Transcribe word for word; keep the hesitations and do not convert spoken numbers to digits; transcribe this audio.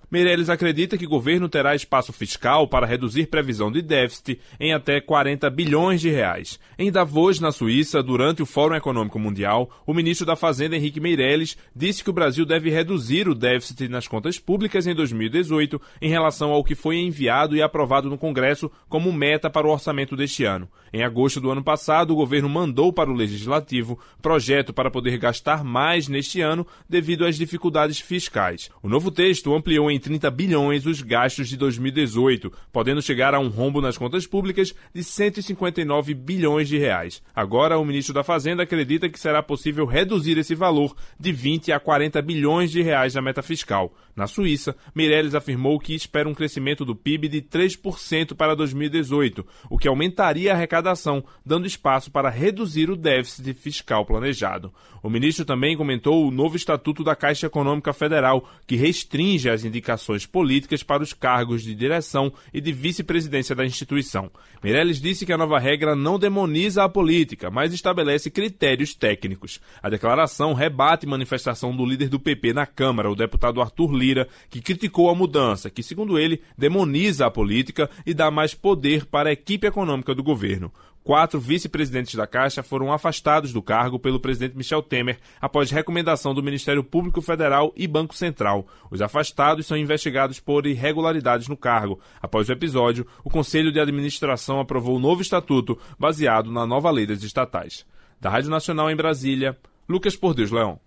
Meirelles acredita que o governo terá espaço fiscal para reduzir previsão de déficit em até quarenta bilhões de reais. Em Davos, na Suíça, durante o Fórum Econômico Mundial, o ministro da Fazenda, Henrique Meirelles, disse que o Brasil deve reduzir o déficit nas contas públicas em dois mil e dezoito em relação ao que foi enviado e aprovado no Congresso como meta para o orçamento deste ano. Em agosto do ano passado, o governo mandou para o Legislativo projeto para poder gastar mais neste ano devido às dificuldades fiscais. O novo texto ampliou em trinta bilhões os gastos de dois mil e dezoito, podendo chegar a um rombo nas contas públicas de cento e cinquenta e nove bilhões de reais. Agora, o ministro da Fazenda acredita que será possível reduzir esse valor de vinte a quarenta bilhões de reais na meta fiscal. Na Suíça, Meirelles afirmou que espera um crescimento do P I B de três por cento para dois mil e dezoito, o que aumentaria a arrecadação, dando espaço para reduzir o déficit fiscal planejado. O ministro também comentou o novo Estatuto da Caixa Econômica Federal, que restringe as indicações políticas para os cargos de direção e de vice-presidência da instituição. Meirelles disse que a nova regra não demoniza a política, mas estabelece critérios técnicos. A declaração rebate manifestação do líder do P P na Câmara, o deputado Arthur Lira, que criticou a mudança, que, segundo ele, demoniza a política e dá mais poder para a equipe econômica do governo. Quatro vice-presidentes da Caixa foram afastados do cargo pelo presidente Michel Temer após recomendação do Ministério Público Federal e Banco Central. Os afastados são investigados por irregularidades no cargo. Após o episódio, o Conselho de Administração aprovou o novo estatuto baseado na nova lei das estatais. Da Rádio Nacional em Brasília, Lucas Por Deus Leão.